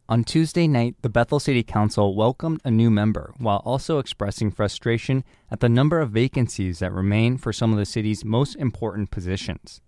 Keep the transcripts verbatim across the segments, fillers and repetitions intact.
On Tuesday night, the Bethel City Council welcomed a new member while also expressing frustration at the number of vacancies that remain for some of the city's most important positions.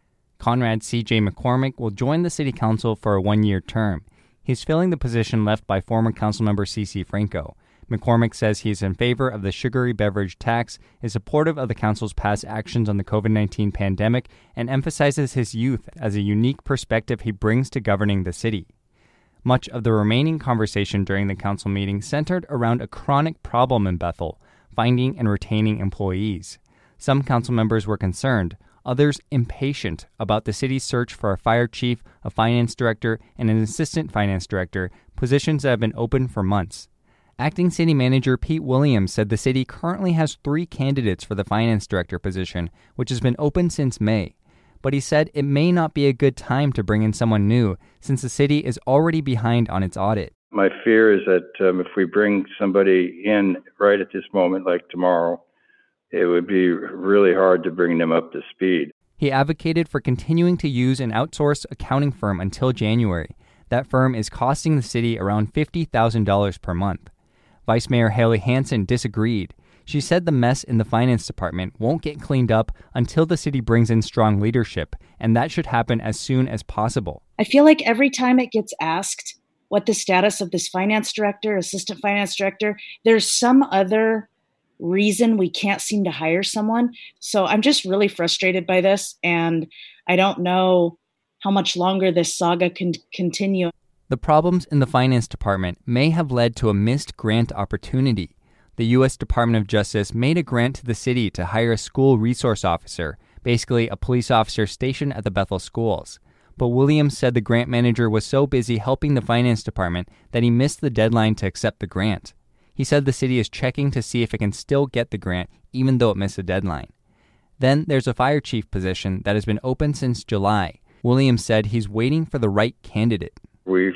Conrad C J McCormick will join the City Council for a one-year term. He's filling the position left by former Councilmember C C Franco. McCormick says he is in favor of the sugary beverage tax, is supportive of the council's past actions on the covid nineteen pandemic, and emphasizes his youth as a unique perspective he brings to governing the city. Much of the remaining conversation during the council meeting centered around a chronic problem in Bethel, finding and retaining employees. Some council members were concerned, others impatient about the city's search for a fire chief, a finance director, and an assistant finance director, positions that have been open for months. Acting City Manager Pete Williams said the city currently has three candidates for the finance director position, which has been open since May. But he said it may not be a good time to bring in someone new since the city is already behind on its audit. My fear is that um, if we bring somebody in right at this moment, like tomorrow, it would be really hard to bring them up to speed. He advocated for continuing to use an outsourced accounting firm until January. That firm is costing the city around fifty thousand dollars per month. Vice Mayor Haley Hansen disagreed. She said the mess in the finance department won't get cleaned up until the city brings in strong leadership, and that should happen as soon as possible. I feel like every time it gets asked what the status of this finance director, assistant finance director, there's some other reason we can't seem to hire someone. So I'm just really frustrated by this, and I don't know how much longer this saga can continue. The problems in the finance department may have led to a missed grant opportunity. The U S Department of Justice made a grant to the city to hire a school resource officer, basically a police officer stationed at the Bethel schools. But Williams said the grant manager was so busy helping the finance department that he missed the deadline to accept the grant. He said the city is checking to see if it can still get the grant, even though it missed the deadline. Then there's a fire chief position that has been open since July. Williams said he's waiting for the right candidate. We've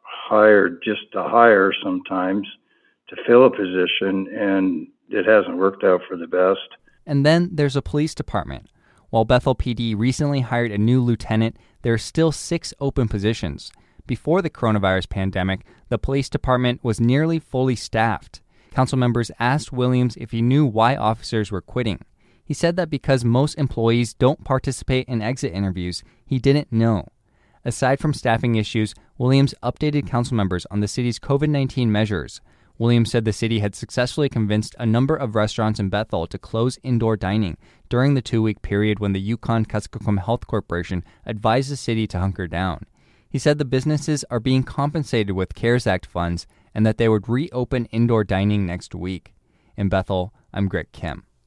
hired just to hire sometimes to fill a position, and it hasn't worked out for the best. And then there's a police department. While Bethel P D recently hired a new lieutenant, there are still six open positions. Before the coronavirus pandemic, the police department was nearly fully staffed. Council members asked Williams if he knew why officers were quitting. He said that because most employees don't participate in exit interviews, he didn't know. Aside from staffing issues, Williams updated council members on the city's covid nineteen measures. Williams said the city had successfully convinced a number of restaurants in Bethel to close indoor dining during the two-week period when the Yukon-Kuskokwim Health Corporation advised the city to hunker down. He said the businesses are being compensated with CARES Act funds and that they would reopen indoor dining next week. In Bethel, I'm Greg Kim.